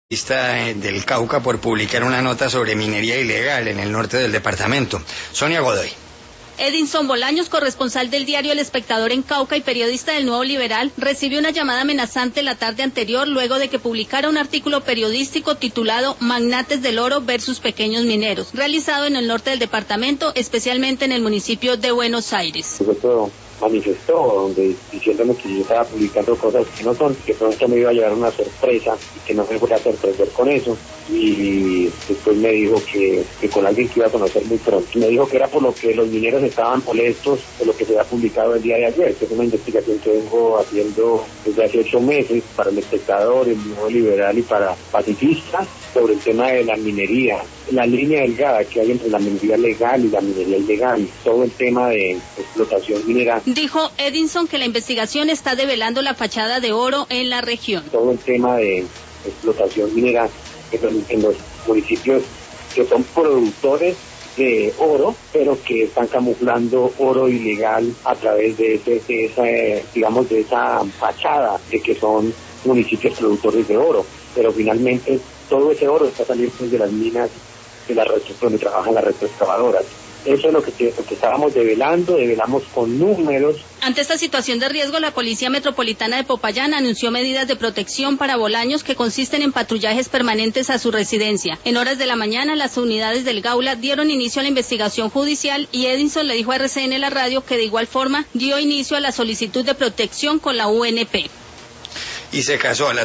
Del Cauca por publicar una nota sobre minería ilegal en el norte del departamento. Sonia Godoy. Edinson Bolaños, corresponsal del diario El Espectador en Cauca y periodista del Nuevo Liberal, recibió una llamada amenazante la tarde anterior luego de que publicara un artículo periodístico titulado Magnates del Oro versus Pequeños Mineros, realizado en el norte del departamento, especialmente en el municipio de Buenos Aires. Manifestó diciéndome que yo estaba publicando cosas que no son, que pronto me iba a llevar una sorpresa y que no me voy a sorprender con eso, y después me dijo que con alguien que iba a conocer muy pronto. Me dijo que era por lo que los mineros estaban molestos de lo que se había publicado el día de ayer, que es una investigación que vengo haciendo desde hace 8 meses para El Espectador, el Nuevo Liberal y para Pacifista, sobre el tema de la minería, la línea delgada que hay entre la minería legal y la minería ilegal, todo el tema de explotación minera. Dijo Edinson que la investigación está develando la fachada de oro en la región. Todo el tema de explotación minera en los municipios que son productores de oro, pero que están camuflando oro ilegal a través de esa fachada de que son municipios productores de oro, pero finalmente todo ese oro está saliendo de las minas de la red donde trabajan las retroexcavadoras. Eso es lo que estábamos develamos con números. Ante esta situación de riesgo, la Policía Metropolitana de Popayán anunció medidas de protección para Bolaños que consisten en patrullajes permanentes a su residencia. En horas de la mañana, las unidades del Gaula dieron inicio a la investigación judicial y Edinson le dijo a RCN La Radio que de igual forma dio inicio a la solicitud de protección con la UNP. Y se casó a la